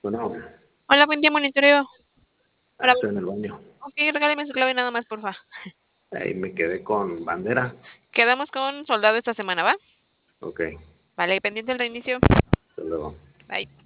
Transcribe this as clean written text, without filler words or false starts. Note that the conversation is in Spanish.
Bueno, Hola, buen día, monitoreo. Para estoy en el baño. okey, regáleme su clave nada más, porfa. Ahí me quedé con bandera. Quedamos con soldado esta semana, ¿va? Ok, Vale, pendiente el reinicio. hasta luego. Bye.